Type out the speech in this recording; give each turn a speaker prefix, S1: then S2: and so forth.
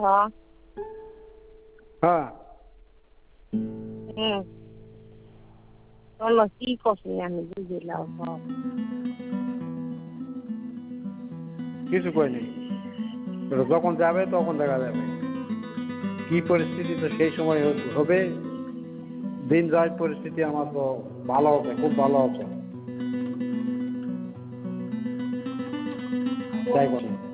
S1: হ্যাঁ
S2: হ্যাঁ
S1: চলো কি করছি আমি বুঝলাম
S2: কিছু কয়নি, যখন যাবে তখন দেখা যাবে কি পরিস্থিতি, তো সেই সময় হবে। দিন যায়, পরিস্থিতি আমার তো ভালো হবে, খুব ভালো হবে, তাই বলে।